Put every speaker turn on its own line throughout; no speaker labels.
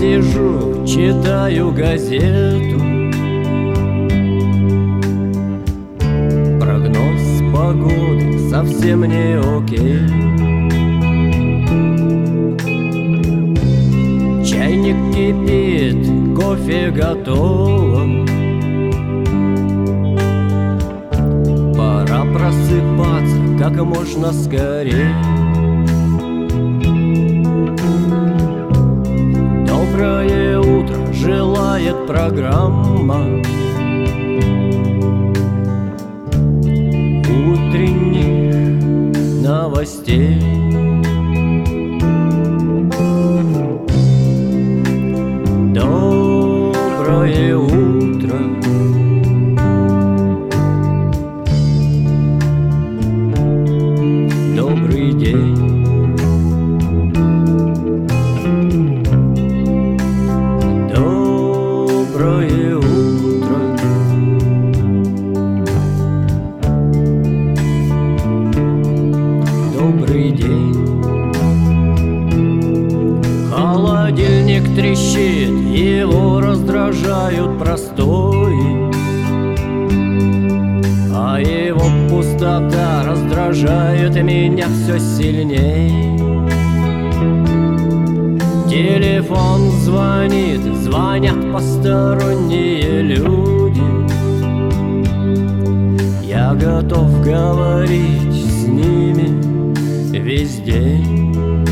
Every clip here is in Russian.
сижу, читаю газету. Прогноз погоды совсем не окей. Чайник кипит, кофе готово. Пора просыпаться как можно скорее. Доброе утро желает программа утренних новостей. Доброе утро. Добрый день. Доброе утро. Добрый день. Холодильник трещит, его раздражают простои, а его пустота раздражает меня все сильней. Телефон звонит, звонят посторонние люди. Я готов говорить с ними весь день.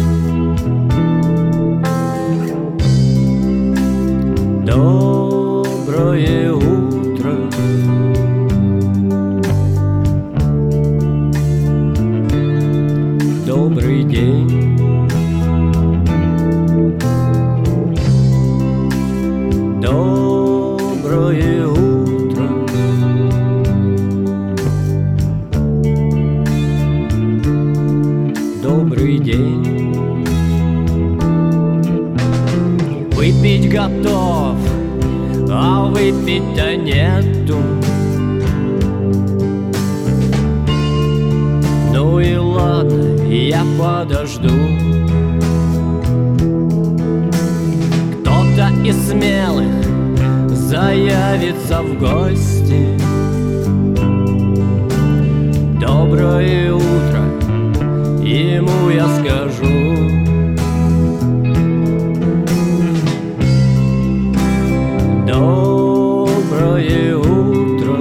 Доброе утро. Добрый день. Доброе утро. Добрый день. Выпить готов, а выпить-то нету. Ну и ладно, я подожду. Кто-то из смелых заявится в гости. Доброе утро, ему я скажу. Доброе утро.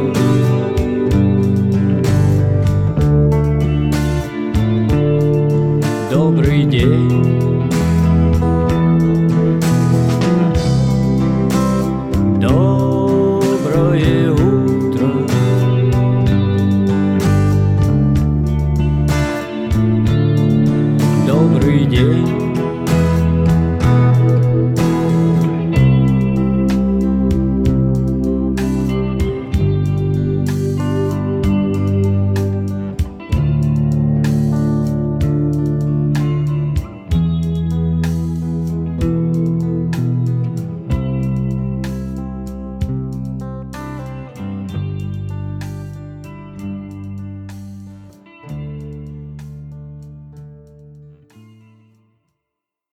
Добрый день.